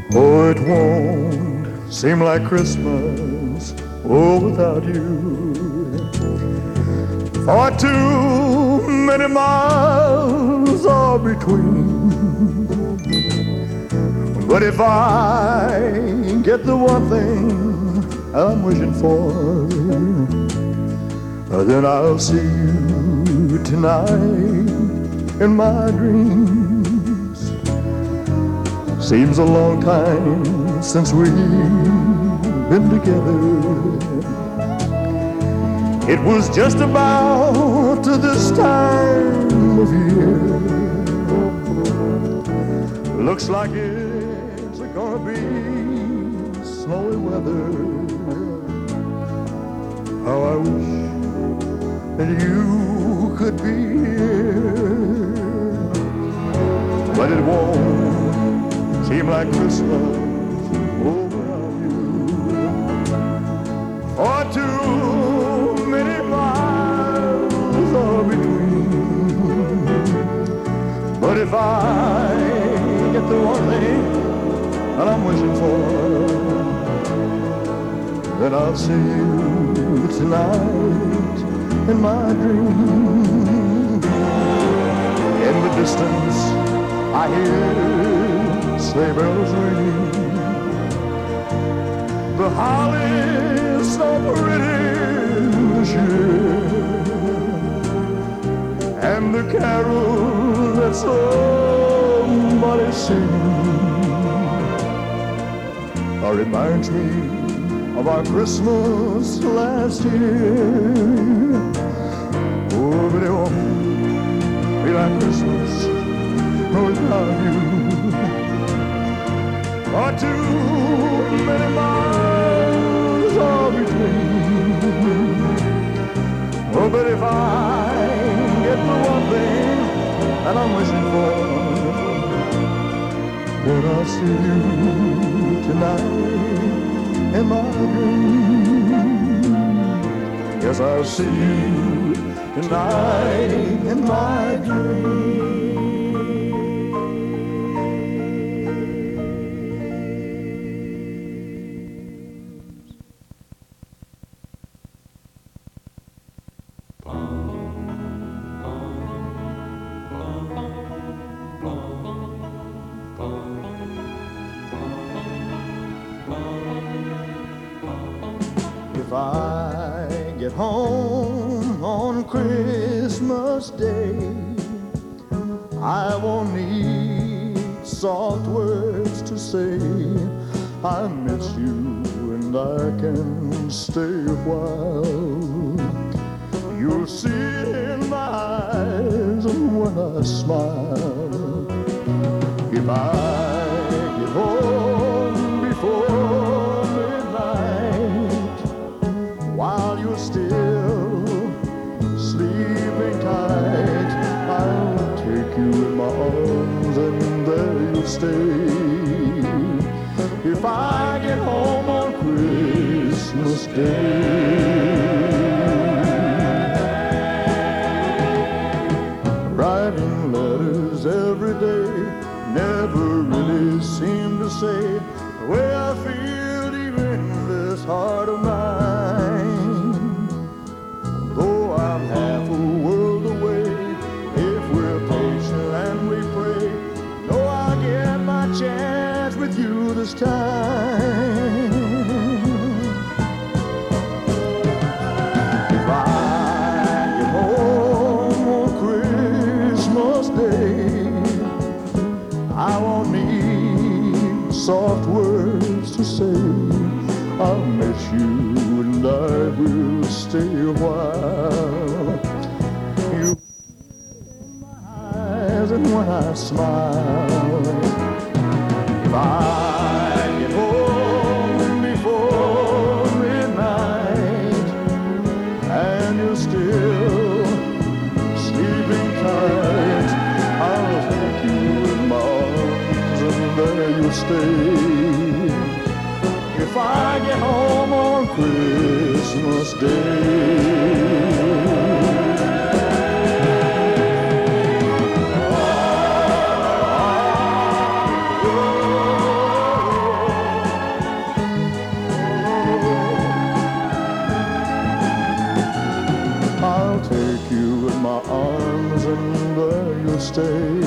Oh, it won't seem like Christmas, oh, without you. For too many miles are between. But if I get the one thing I'm wishing for, then I'll see you tonight in my dreams. Seems a long time since we've been together. It was just about this time of year. Looks like it's gonna be snowy weather. How I wish that you could be here. But it won't seem like Christmas without you. For too many miles are between. But if I get the one thing that I'm wishing for, then I'll see you tonight in my dream. In the distance I hear sleigh bells ringing. The holly's so pretty this year, and the carol that somebody's singing reminds me of our Christmas last year. Oh, but it won't be like Christmas without you. For too many miles are between. Oh, but if I get the one thing that I'm wishing for, then I'll see you tonight in my dream. Yes, I'll see you tonight in my dream. If I get home on Christmas Day, I won't need soft words to say. I miss you and I can stay a while. You'll see it in my eyes when I smile. If I get home before midnight, while you're still sleeping tight, I'll take you in my arms and there you'll stay. If I get home on Christmas Day, writing letters every day never really seem to say the way I feel deep in this heart of mine. Though I'm half a world away, if we're patient and we pray, know I'll get my chance with you this time. If I get home on Christmas Day, I won't need soft words to say. I'll miss you and I will stay a while. You in my eyes and when I smile. If I get home before midnight and you're still sleeping tight, I'll take you in my arms and there you'll stay. If I get home on Christmas Day. you in my arms and there you'll stay.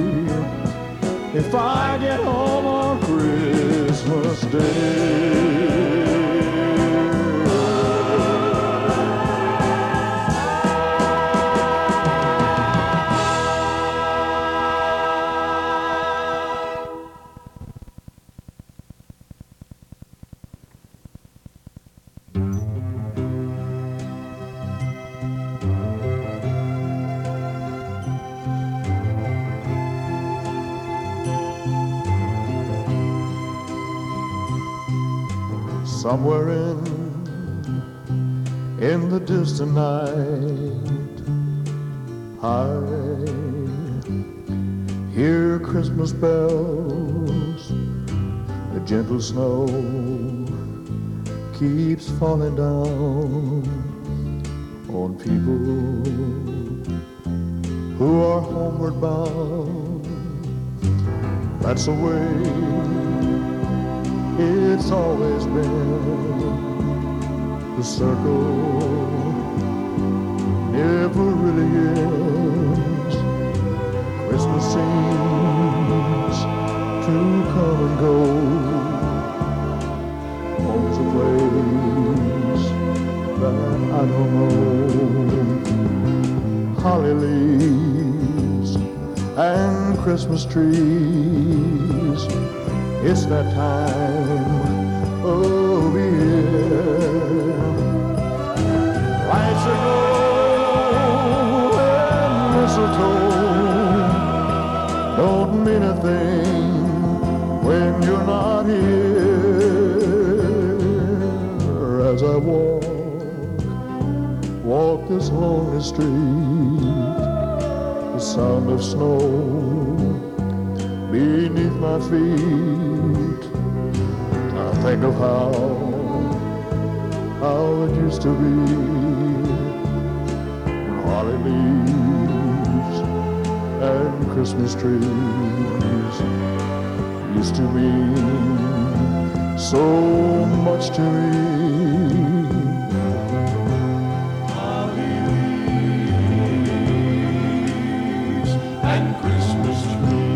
If I get home on Christmas Day. Somewhere in the distant night, I hear Christmas bells. The gentle snow keeps falling down on people who are homeward bound. That's the way it's always been. The circle never really ends. Christmas seems to come and go. Home's a place that I don't know. Holly leaves and Christmas trees. It's that time of year. Lights aglow and mistletoe don't mean a thing when you're not here. As I walk this lonely street, the sound of snow beneath my feet, I think of how it used to be. Holly leaves and Christmas trees used to mean so much to me. Holly leaves and Christmas trees.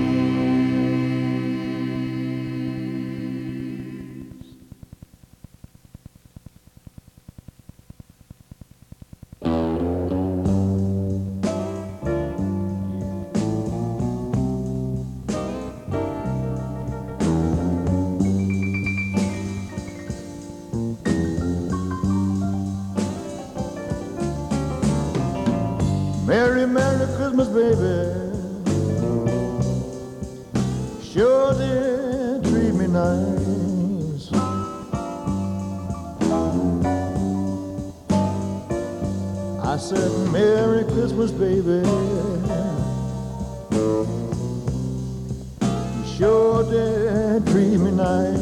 Merry, Merry Christmas, baby. Sure did treat me nice. I said, Merry Christmas, baby. You sure did treat me nice.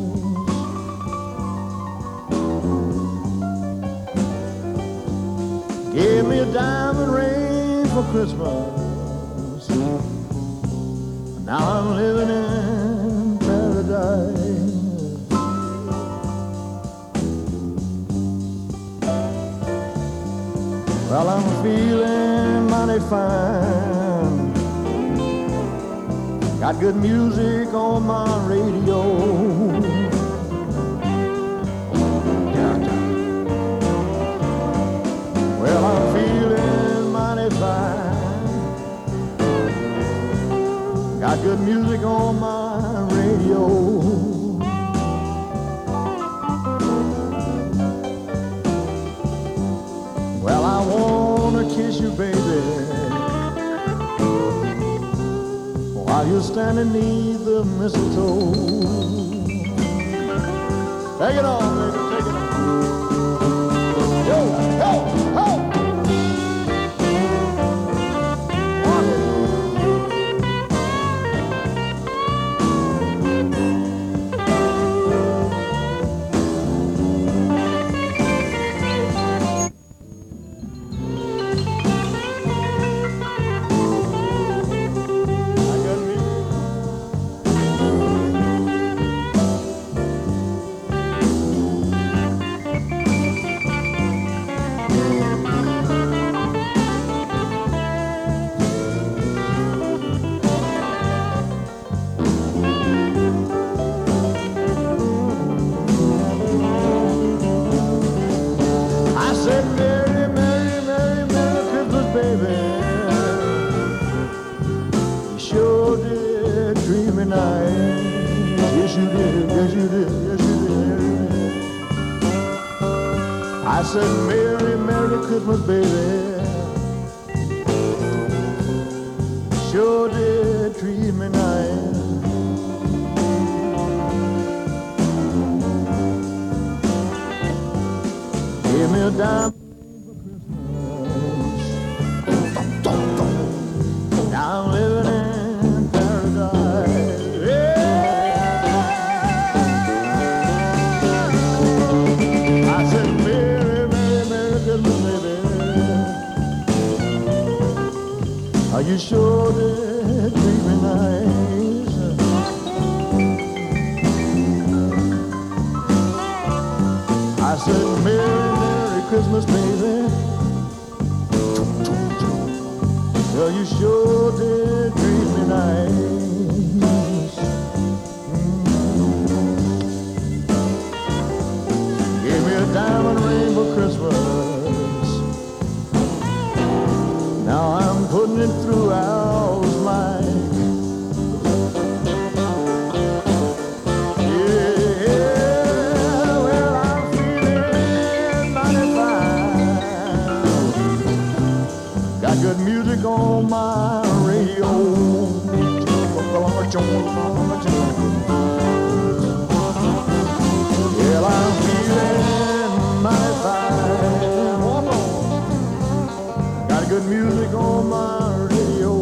Gave me a diamond ring for Christmas. Now I'm living in paradise. Well, I'm feeling mighty fine. Got good music on my radio. Well, I'm feeling mighty fine. Got good music on my radio. Well, I wanna kiss you, baby, while you're standing neath the mistletoe. Take it on, baby, take it on. Yo, yo, ho! said, Merry, Merry Christmas, baby. Sure did treat me nice. Gave me a dime for Christmas. Now I'm living in paradise. Yeah. I said, Merry, Merry, Merry Christmas, baby. Are you sure did treat me nice? I said, Merry, Merry Christmas, baby. Well, you sure did treat me nice. Gave me a diamond ring for Christmas. Now I'm putting it through Al's mic. Yeah, well, I'm feeling mighty fine. Got good music on my radio. Yeah, I'm feeling mighty fine. Got good music on my radio.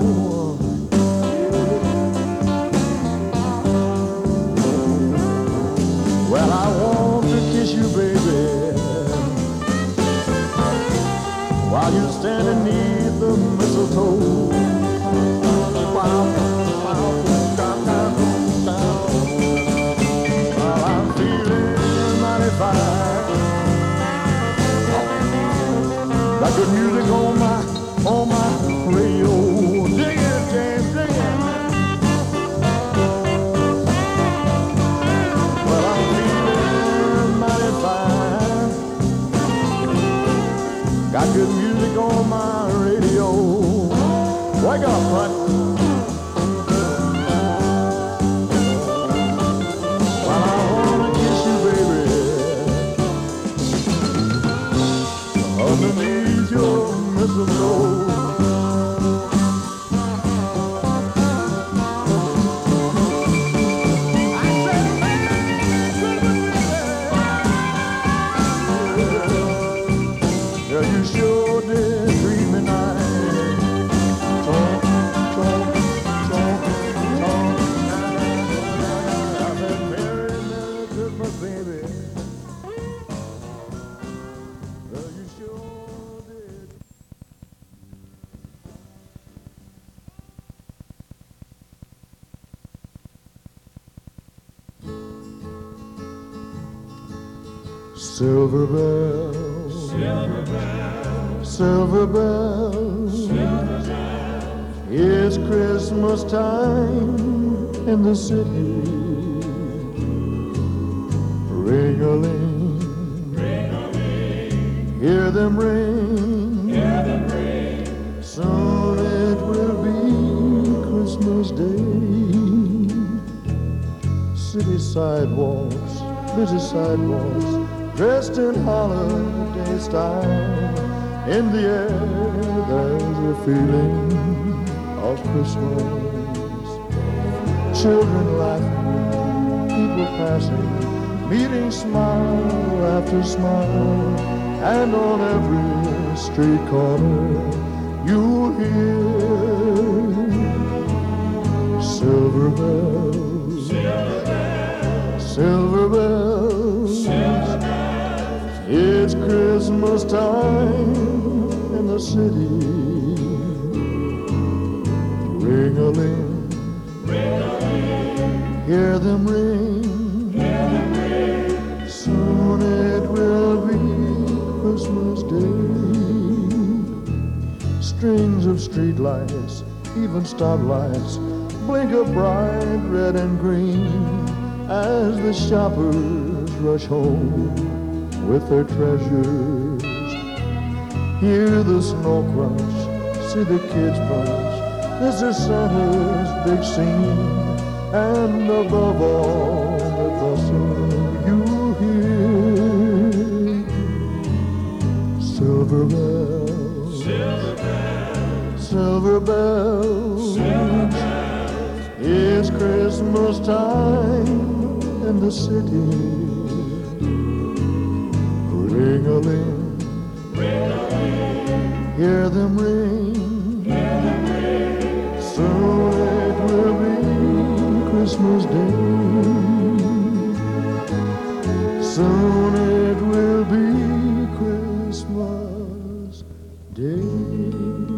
Well, I want to kiss you, baby, while you standing neath the mistletoe. While I'm feeling mighty fine. Got good music on my radio. Dig it, James, dig it. Well, I'm feeling mighty fine. Got good music on my radio. Wake up, bud. Well, I wanna kiss you, baby, underneath your mistletoe. Yeah, you sure did treat me nice. Talk, talk, talk, talk. I said, Merry, Merry Christmas, baby. Well, you sure did. Silver bells, silver bells, silver bells, silver bells. It's Christmas time in the city. Ring-a-ling, ring-a-ling. Hear them ring, hear them ring. Soon it will be Christmas Day. City sidewalks, busy sidewalks, dressed in holiday style. In the air, there's a feeling of Christmas. Children laughing, people passing, meeting smile after smile. And on every street corner, you'll hear silver bells, silver bells, silver bells, silver bells. It's Christmas time in the city. Ring-a-ling, ring-a-ling. Hear them ring, hear them ring. Soon it will be Christmas Day. Strings of streetlights, even stoplights, blink a bright red and green as the shoppers rush home with their treasures. Hear the snow crunch, see the kids punch. This is Santa's big scene, and above all the bustle you hear Silver bells, silver bells, silver bells, silver bells. It's Christmas time in the city. Ring-a-ling, ring-a-ling, hear them ring, hear them ring. Soon it will be Christmas Day. Soon it will be Christmas Day.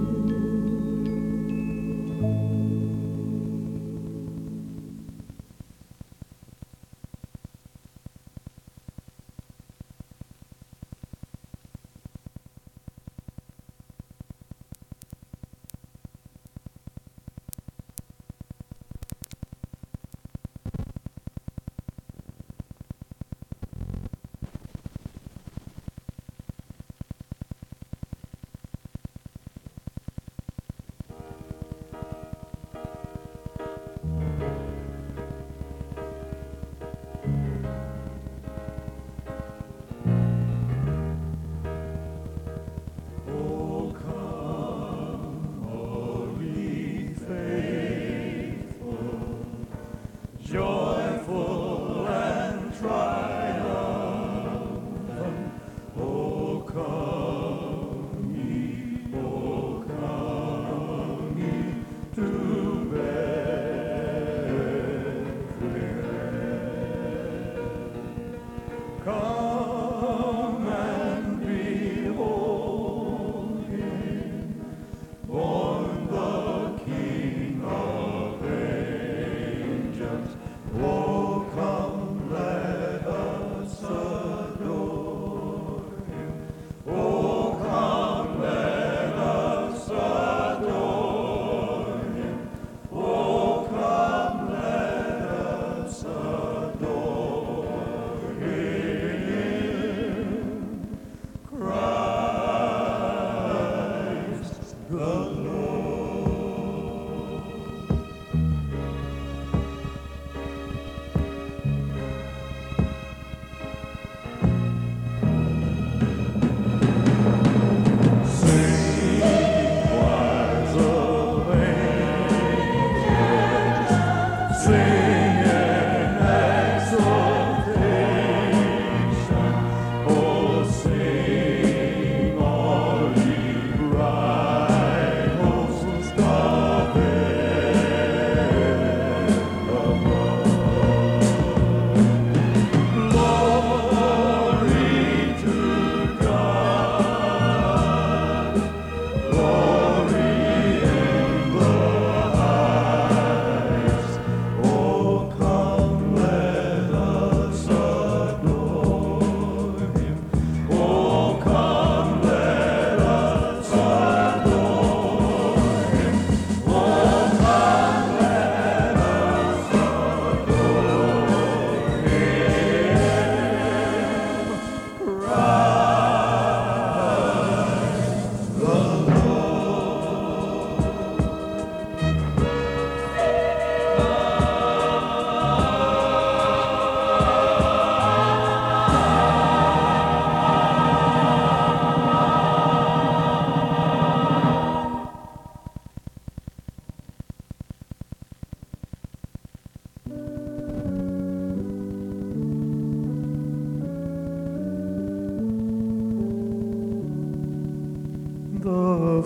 The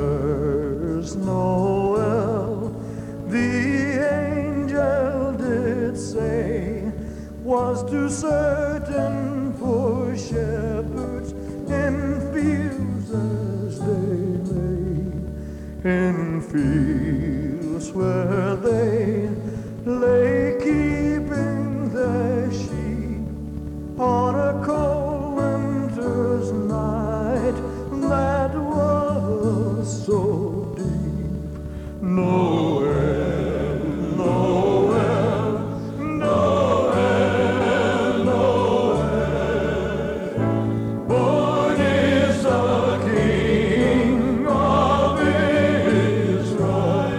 first Noel, the angel did say, was too certain for shepherds in fields as they lay, in fields where they lay keeping their sheep on a cold winter's night that was so deep. Noel, Noel, Noel, Noel, born is the King of Israel.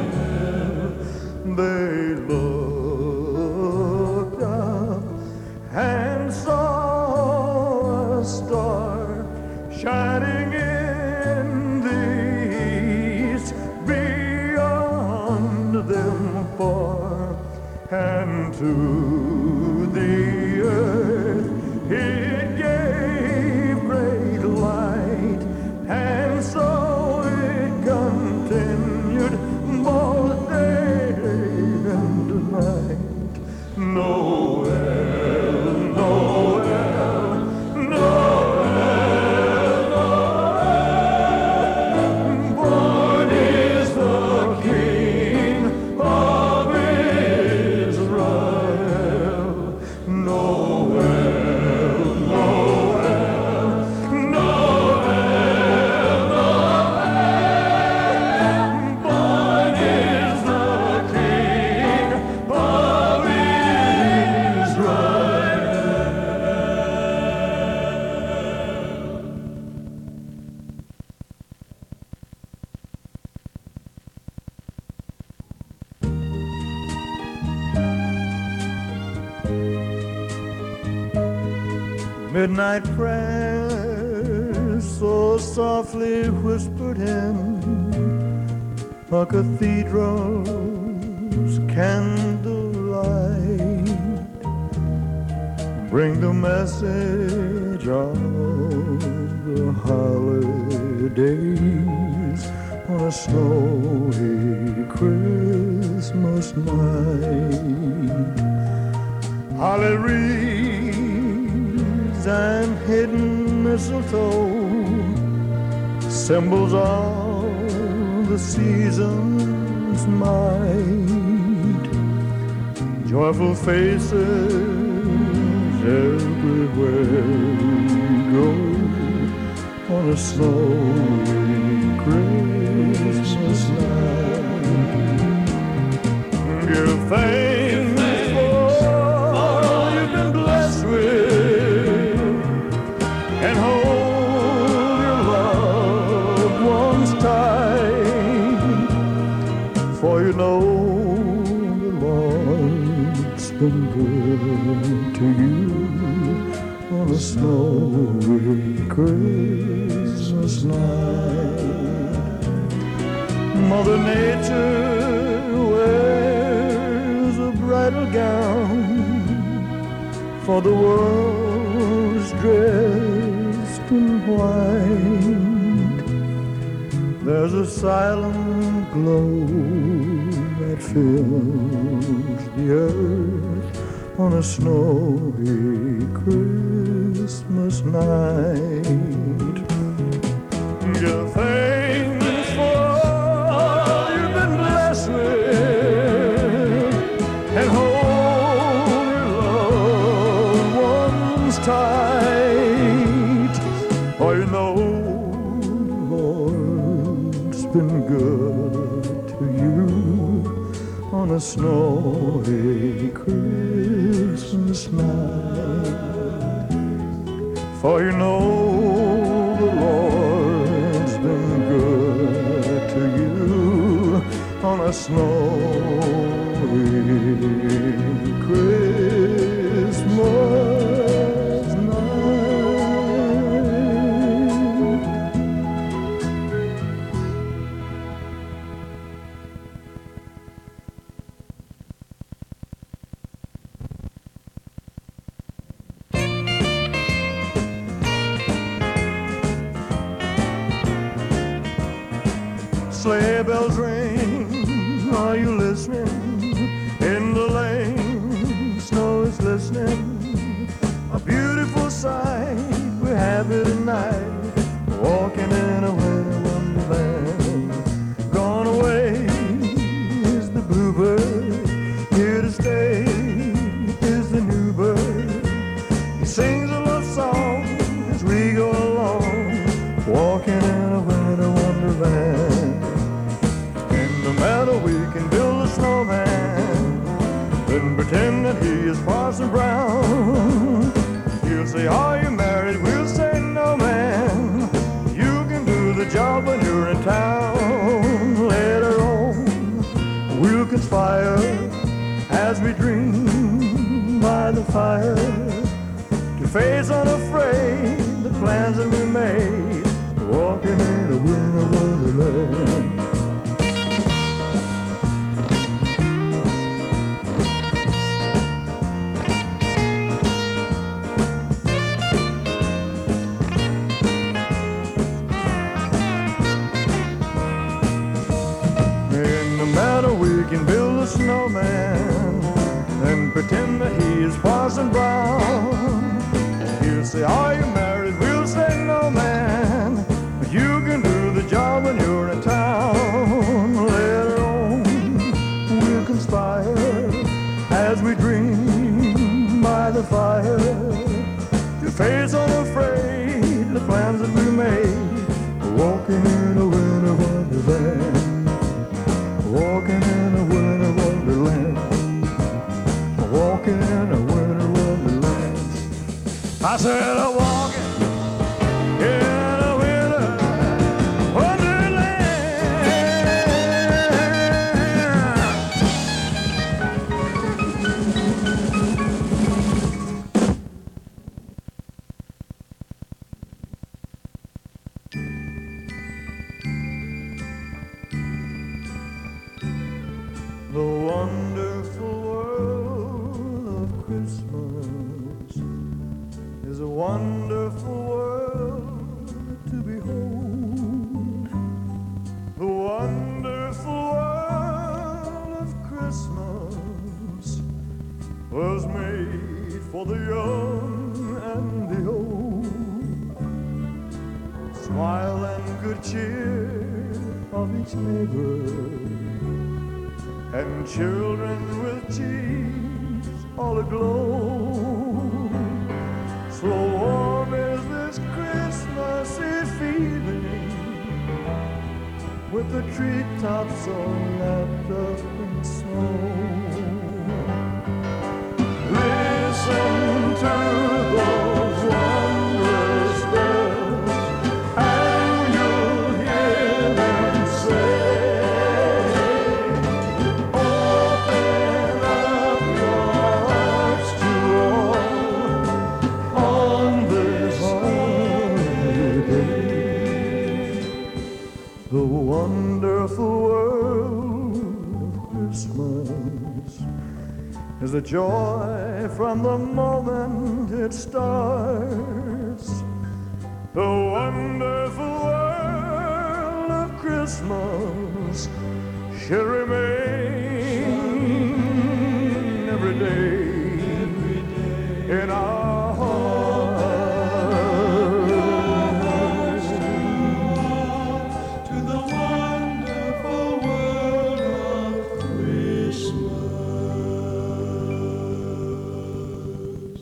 They looked up and saw a star shining in midnight prayer so softly whispered in a cathedral's candlelight, bring the message of the holidays on a snowy Christmas night. Holly wreaths and hidden mistletoe, symbols of the season's might, joyful faces everywhere we go on a snowy Christmas night. Give thanks for all you've been blessed with, and hold your loved ones tight, for you know the Lord's been good to you on a snowy Christmas night. Mother Nature wears a bridal gown, for the world's dressed in white. There's a silent glow that fills the earth on a snowy Christmas night. Give thanks for all you've been blessed with, and hold your loved ones tight, for you know the Lord's been good to you on a snowy Christmas night, for you know the Lord's been good to you on a snowy Christmas night. Sleigh bells ring, are you listening? In the lane, snow is glistening. A beautiful sight, we're happy tonight, walking in a winter wonderland. Gone away is the bluebird, here to stay is the new bird. He sings a love song as we go along, walking in a winter wonderland. No matter, we can build a snowman, then pretend that he is Parson Brown. He'll say, are you married? We'll say, no, man. You can do the job when you're in town. Later on, we'll conspire as we dream by the fire to face unafraid the plans that we made, walking in a winter wonderland. We can build a snowman and pretend that he is Parson Brown. He'll say, are you married? We'll say, no, man. But you can do the job when you're in town. Later on, we'll conspire as we dream by the fire to face unafraid the plans that we made, walking in a winter wonderland. Walking in a winter wonderland, walking in a winter wonderland. I said I'm walking in a winter wonderland. The wonderful world of Christmas is a wonderful world to behold. The wonderful world of Christmas was made for the young and the old. Smile and good cheer of each neighbor, and children with cheeks all aglow. So warm is this Christmassy feeling, with the treetops all wrapped up in snow. Listen to those wondrous bells, and you'll hear them say, open up your hearts to all on this holy day. The wonderful world of Christmas is the joy from the moment it starts. The wonderful world of Christmas should remain every day in our hearts. To the wonderful world of Christmas.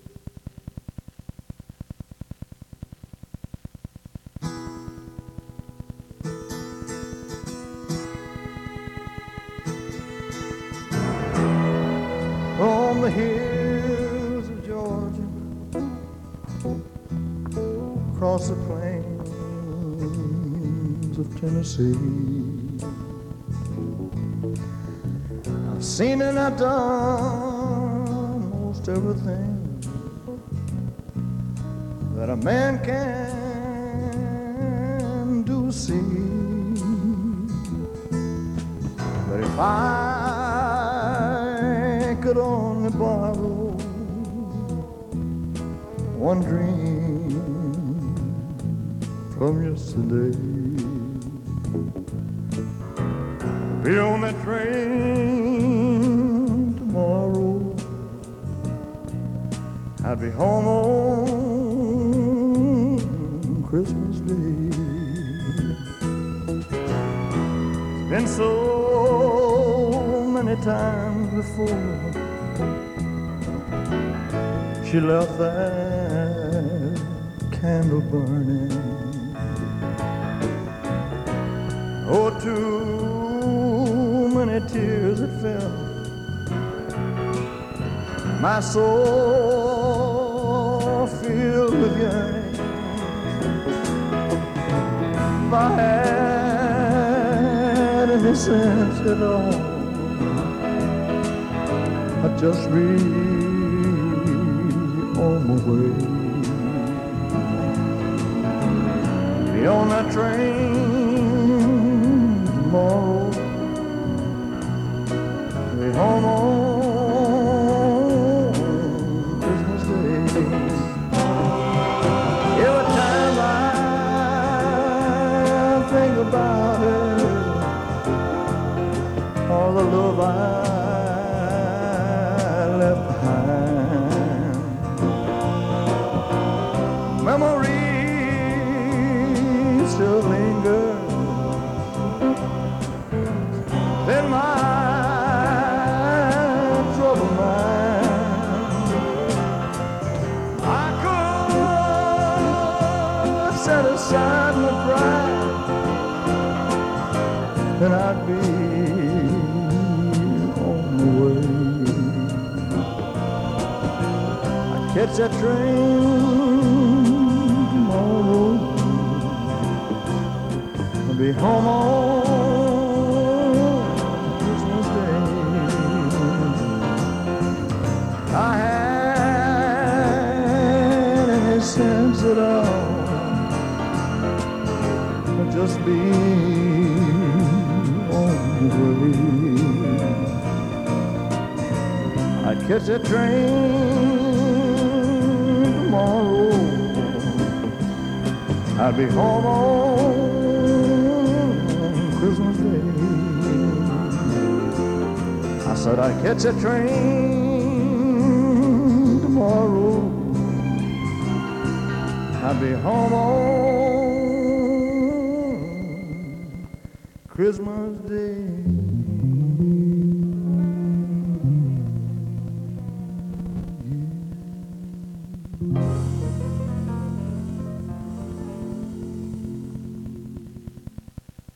On the hills of Georgia, across the plains of Tennessee, I've seen and I've done most everything that a man can do, see. But if I could only borrow one dream from yesterday, be on that train tomorrow, I'd be home on Christmas Day. It's been so many times before she left that candle burning. Oh, too many tears that fell. My soul filled with yearning. If I had any sense at all, I'd just be on my way. Be on that train tomorrow, be home on Christmas Day. Every time I think about it, all the love I left behind, memories still linger in my troubled mind. I could set aside my pride, then I'd be on the way. I'd catch that train tomorrow, I'll be home on Christmas Day. I had any sense at all, I'd just be on the way. catch that train tomorrow, I'd be home on Christmas Day. I said I'd catch that train tomorrow, I'd be home on Christmas Day.